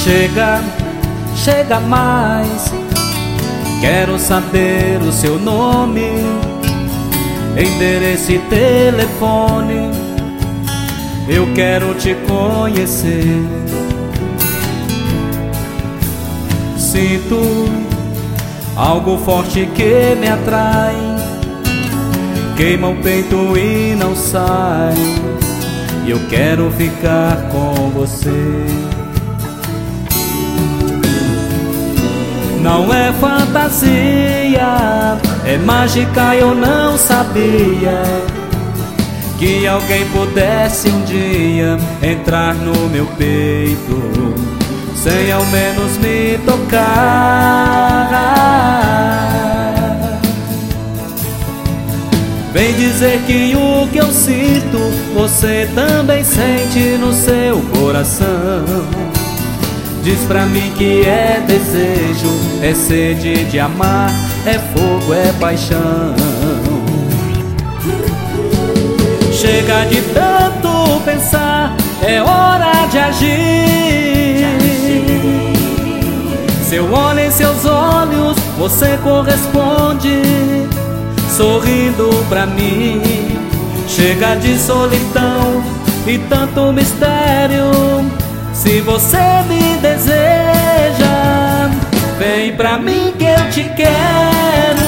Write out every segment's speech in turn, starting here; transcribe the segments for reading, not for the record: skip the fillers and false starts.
Chega, chega mais. Quero saber o seu nome, endereço e telefone. Eu quero te conhecer. Sinto algo forte que me atrai, queima o peito e não sai. E eu quero ficar com você. Não é fantasia, é mágica. Eu não sabia que alguém pudesse um dia entrar no meu peito sem ao menos me tocar. Vem dizer que o que eu sinto você também sente no seu coração. Diz pra mim que é desejo, é sede de amar, é fogo, é paixão. Chega de tanto pensar, é hora de agir. Se eu olho em seus olhos, você corresponde, sorrindo pra mim. Chega de solidão e tanto mistério. Se você me deseja, vem pra mim que eu te quero.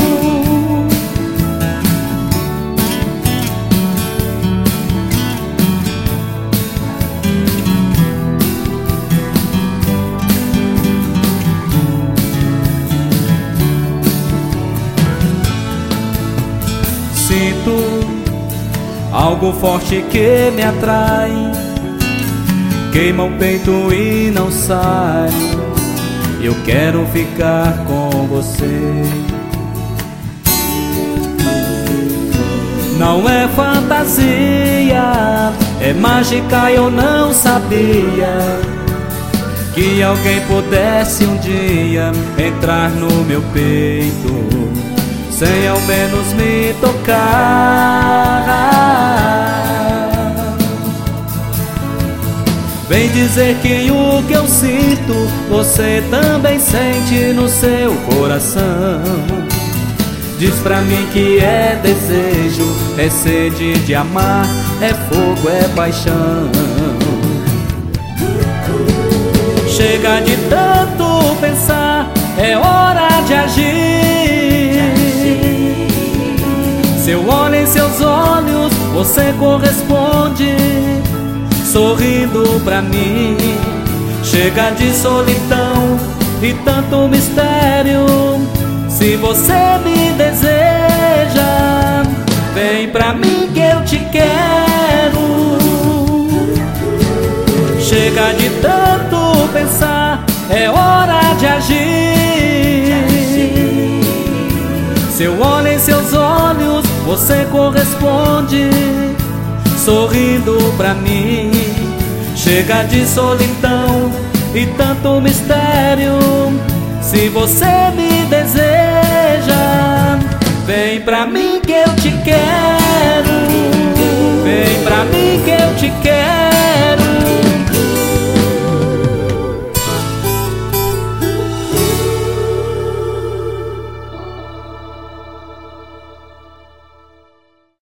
Sinto algo forte que me atrai, queima o peito e não sai. Eu quero ficar com você. Não é fantasia, é mágica. Eu não sabia que alguém pudesse um dia entrar no meu peito sem ao menos me tocar. Vem dizer que o que eu sinto você também sente no seu coração. Diz pra mim que é desejo, é sede de amar, é fogo, é paixão. Chega de tanto pensar, é hora de agir. Se eu olho em seus olhos, você corresponde, sorrindo pra mim. Chega de solidão e tanto mistério. Se você me deseja, vem pra mim que eu te quero. Chega de tanto pensar, é hora de agir. Se eu olho em seus olhos, você corresponde, sorrindo pra mim. Chega de solidão e tanto mistério. Se você me deseja, vem pra mim que eu te quero. Vem pra mim que eu te quero.